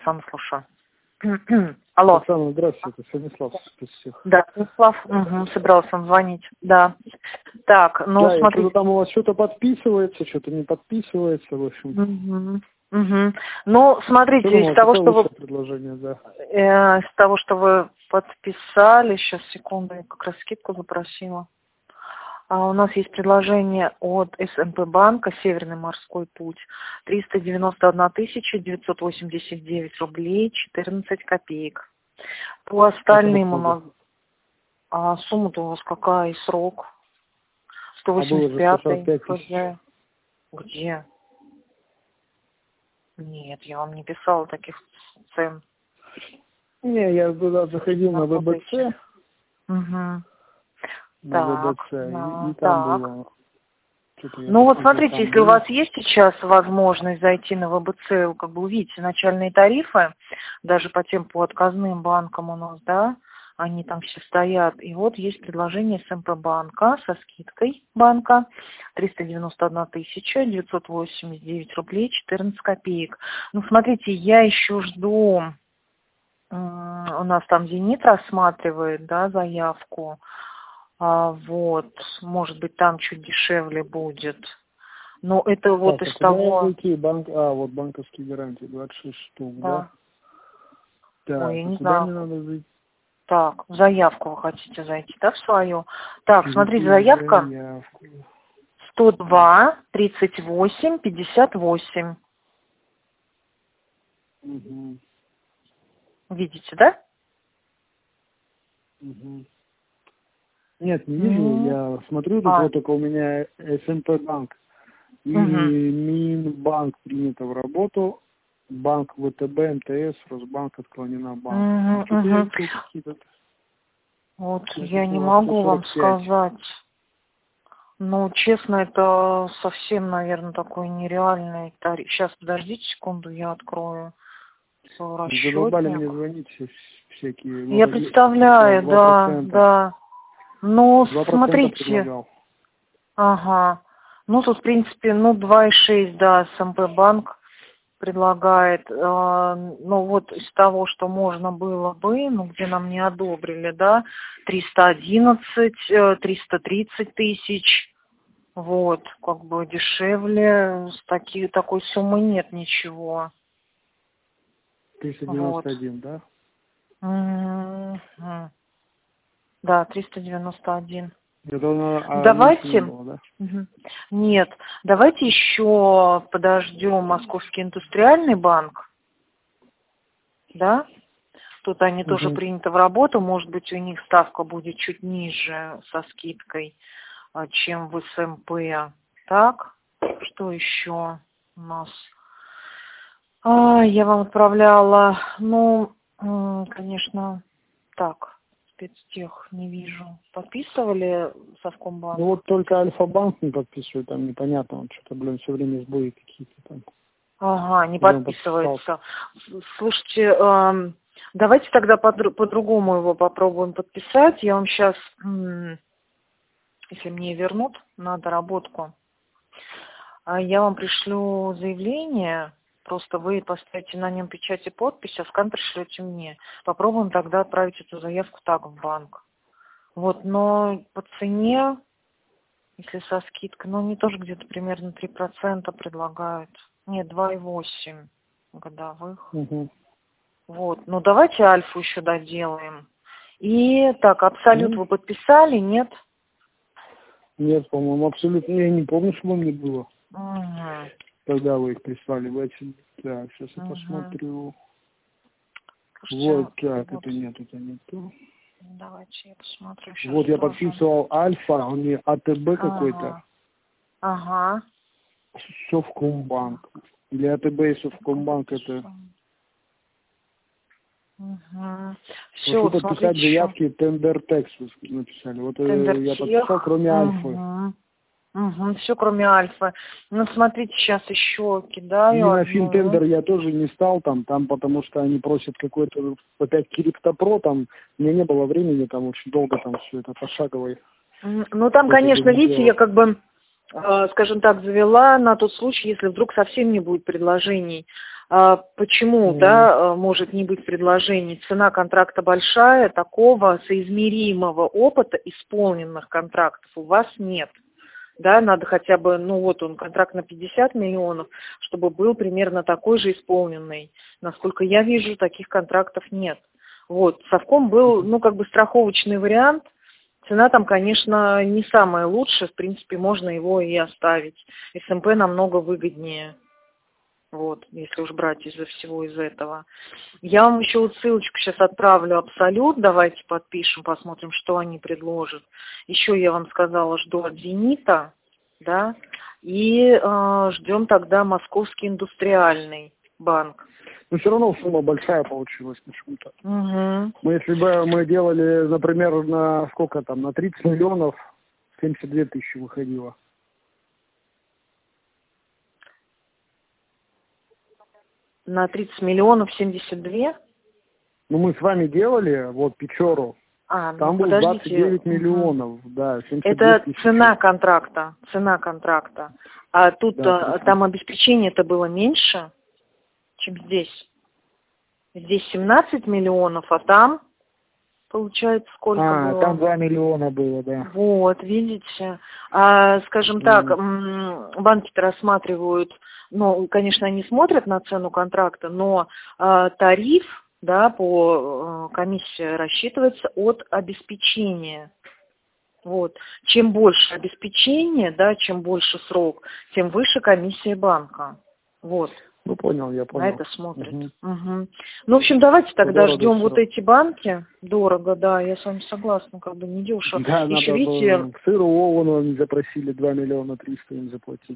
Сам слушаю. Алло. Оксана, здравствуйте, Станислав из всех. Да, Станислав, собирался он звонить, да. Так, ну да, смотрите. Там у вас что-то подписывается, что-то не подписывается, в общем. Ну, смотрите, из того, что вы... предложение, да. Из того, что вы подписали, сейчас, секунду, я как раз скидку запросила. У нас есть предложение от СМП банка «Северный морской путь». 391 989 рублей 14 копеек. По остальным у нас... сумма-то у вас какая и срок? 185-й ФЗ. Где? Нет, я вам не писала таких цен. Не, я туда заходил на ВБЦ. Так, и там было. Ну вот смотрите, если у вас есть сейчас возможность зайти на ВБЦ, вы как бы увидите начальные тарифы, даже по отказным банкам у нас, да, они там все стоят. И вот есть предложение СМП банка со скидкой банка 391 989 рублей 14 копеек. Ну смотрите, я еще жду, у нас там «Зенит» рассматривает, да, заявку. Вот, может быть, там чуть дешевле будет. Но это вот из того... вот банковские гарантии, 26 штук, да? Так, ой, я не куда знаю. мне надо зайти? Так, в заявку вы хотите зайти, да, в свою? Так, смотрите, заявка 102 38 58. Видите, да? Нет, не вижу, я смотрю, тут вот только у меня СМП банк. И Минбанк принято в работу, банк ВТБ, МТС, Росбанк отклонена банк. Вот я не могу вам сказать. Ну, честно, это совсем, наверное, такой нереальный тариф. Сейчас, подождите секунду, я открою свой расчетник. Задолбали мне звонить всякие. Я представляю, да. Ну, смотрите. Ага. Ну, тут, в принципе, 2,6, да, СМП банк предлагает. Ну, вот из того, что можно было бы, где нам не одобрили, да, 311, 330 тысяч. Вот, как бы дешевле, такой суммы нет ничего. 391, вот. Да? Да, 391. Давайте. Было, да? Нет, давайте еще подождем Московский индустриальный банк. Да? Тут они тоже приняты в работу. Может быть, у них ставка будет чуть ниже со скидкой, чем в СМП. Так, что еще у нас? Я вам отправляла, конечно, так, спецтех не вижу. Подписывали Совкомбанк? Ну вот только Альфа-банк не подписывает, там непонятно, он что-то, все время сбои какие-то там. Ага, не подписывается. Слушайте, давайте тогда по-другому его попробуем подписать. Я вам сейчас, если мне вернут на доработку, я вам пришлю заявление, просто вы поставите на нем печать и подпись, а скан пришлете мне. Попробуем тогда отправить эту заявку так в банк. Вот, но по цене, если со скидкой, они тоже где-то примерно 3% предлагают. Нет, 2,8 годовых. Вот, давайте Альфу еще доделаем. И так, Абсолют вы подписали, нет? Нет, по-моему, абсолютно. Я не помню, что мне было. Когда вы их прислали. Так, сейчас я посмотрю. Слушайте, вот так, это нет то. Давайте я посмотрю. Вот я подписывал Альфа, он не АТБ какой-то. Ага. Совкомбанк. Или АТБ и Совкомбанк это... Все, вот подписать заявки тендер текст написали. Вот я подписал, кроме Альфы. Все, кроме Альфы. Смотрите, сейчас еще кидаю. И на финтендер я тоже не стал там, потому что они просят какой-то опять криптопро, там у меня не было времени, там очень долго там все это пошагово. Там, конечно, видите, я как бы, скажем так, завела на тот случай, если вдруг совсем не будет предложений. Почему, да, может не быть предложений? Цена контракта большая, такого соизмеримого опыта исполненных контрактов у вас нет. Да, надо хотя бы, ну вот он, контракт на 50 миллионов, чтобы был примерно такой же исполненный. Насколько я вижу, таких контрактов нет. Вот, совком был, ну, как бы страховочный вариант. Цена там, конечно, не самая лучшая, в принципе, можно его и оставить. СМП намного выгоднее. Вот, если уж брать из-за всего из этого. Я вам еще вот ссылочку сейчас отправлю Абсолют. Давайте подпишем, посмотрим, что они предложат. Еще я вам сказала, жду от Зенита, да, и ждем тогда Московский индустриальный банк. Но все равно сумма большая получилась почему-то. Угу. Мы, если бы мы делали, например, на сколько там, на 30 миллионов, 72 тысячи выходило. На 30 миллионов 72? Ну, мы с вами делали, вот, Печору. Там было 29 миллионов, да, 72 Это тысячи. цена контракта. А тут да, там обеспечение-то было меньше, чем здесь. Здесь 17 миллионов, а там, получается, сколько было? Там 2 миллиона было, да. Вот, видите. Скажем так, банки-то рассматривают, ну, конечно, они смотрят на цену контракта, но тариф, да, по комиссии рассчитывается от обеспечения. Вот. Чем больше обеспечение, да, чем больше срок, тем выше комиссия банка. Вот. Ну, понял, я понял. На это смотрят. Угу. Ну, в общем, давайте тогда ждем вот эти банки. Дорого, да, я с вами согласна, как бы не дешево. Да, еще, надо видите... к сыру Овону они запросили 2 миллиона 300 им заплатить.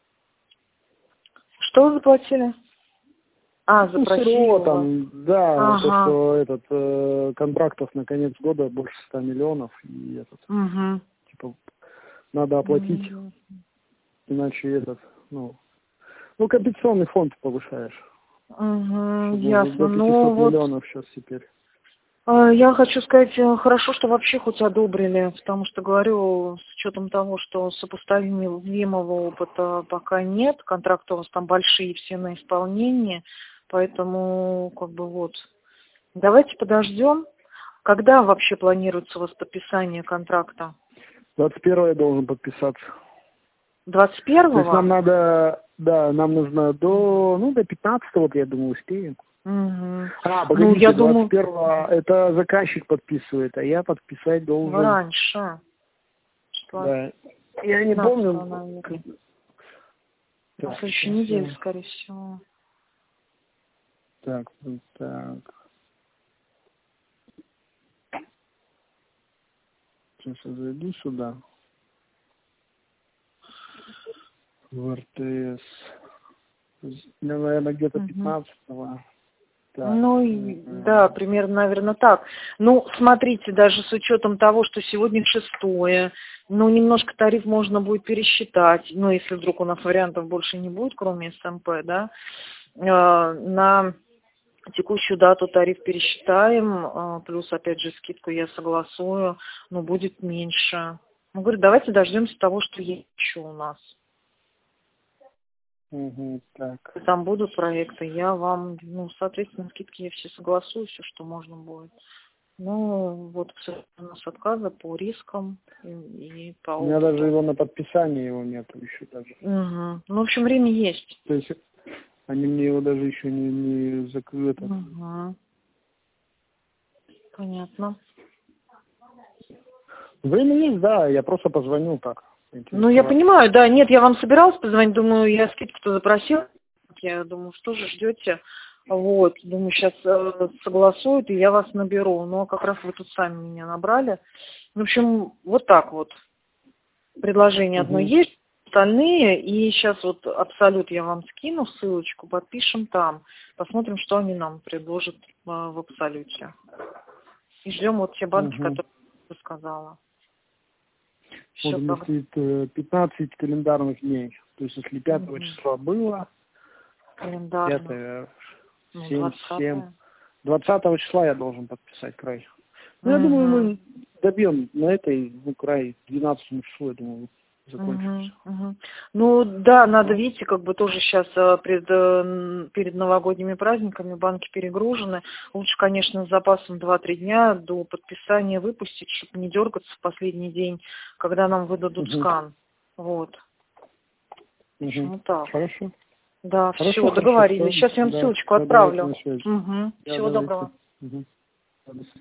Что заплатили? Запросили. Сырого там, да, ага. То, что этот контрактов на конец года больше 100 миллионов, и этот, типа, надо оплатить, иначе этот, ну, компенсационный фонд повышаешь. Ясно. До 500 миллионов сейчас теперь. Я хочу сказать, хорошо, что вообще хоть одобрили, потому что, говорю, с учетом того, что сопоставимого опыта пока нет, контракты у вас там большие, все на исполнении, поэтому, как бы, вот, давайте подождем. Когда вообще планируется у вас подписание контракта? 21 я должен подписаться. 21-го? То есть нам надо, да, нам нужно до 15-го, вот, я думаю, успеем. Погодите, я 21-го это заказчик подписывает, а я подписать должен... Раньше. Да. Я не помню. На следующей неделе, скорее всего. Так. Сейчас я зайду сюда. В РТС. Наверное, где-то 15-го. Так. Да, примерно, наверное, так. Ну, смотрите, даже с учетом того, что сегодня 6-е, немножко тариф можно будет пересчитать, если вдруг у нас вариантов больше не будет, кроме СМП, да, на текущую дату тариф пересчитаем, плюс, опять же, скидку я согласую, но будет меньше. Говорю, давайте дождемся того, что есть еще у нас. Так. Там будут проекты, я вам, соответственно, скидки я все согласую, все, что можно будет. Вот у нас отказы по рискам и по опыту. У меня даже его на подписание его нету еще даже. В общем, время есть. То есть они мне его даже еще не закрыты. Понятно. Время есть, да, я просто позвонил так. Я понимаю, да, нет, я вам собиралась позвонить, думаю, я скидку-то запросила, я думаю, что же ждете, вот, думаю, сейчас согласуют, и я вас наберу, но как раз вы тут сами меня набрали. В общем, вот так вот, предложение одно есть, остальные, и сейчас вот Абсолют я вам скину ссылочку, подпишем там, посмотрим, что они нам предложат в Абсолюте. И ждем вот те банки, которые я сказала. Вот у меня стоит 15 календарных дней. То есть, если 5 числа было, 5, 7, 20 числа я должен подписать край. Я думаю, мы добьем на этой, край 12 числу, я думаю, закончился. Ну да, надо, видите, как бы тоже сейчас перед новогодними праздниками банки перегружены. Лучше, конечно, с запасом 2-3 дня до подписания выпустить, чтобы не дергаться в последний день, когда нам выдадут скан. Вот. Вот так. Хорошо. Да, Хорошо, все, договорились. Сейчас я вам ссылочку отправлю. Всего доброго. До свидания.